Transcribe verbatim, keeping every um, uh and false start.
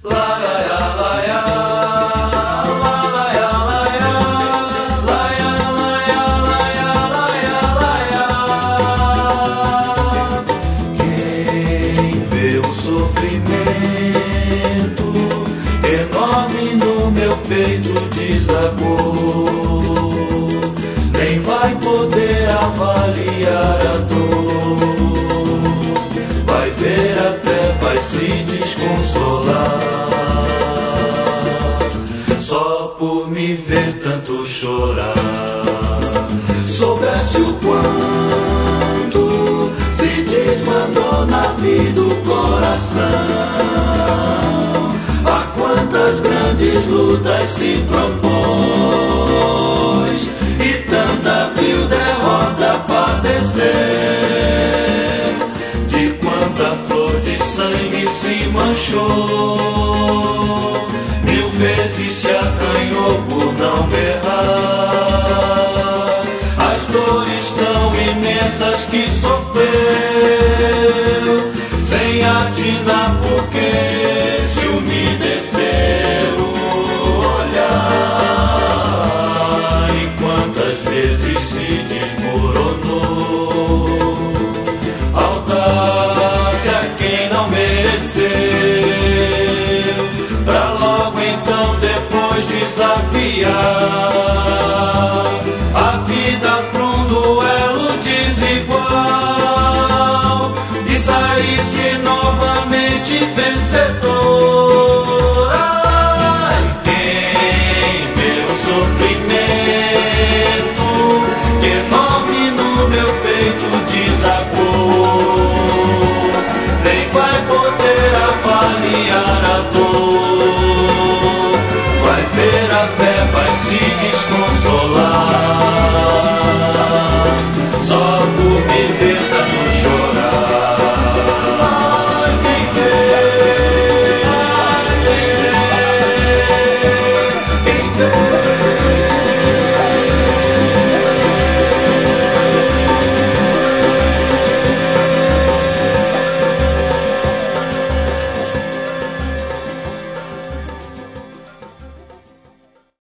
Quem vê o sofrimento enorme no meu peito desabou, nem vai poder avaliar a dor, vai ver até, vai se desconsolar, só por me ver tanto chorar. Soubesse o quanto se desmandou na vida o coração, a quantas grandes lutas se propôs e tanta vil derrota padecer, de quanta flor de sangue se manchou.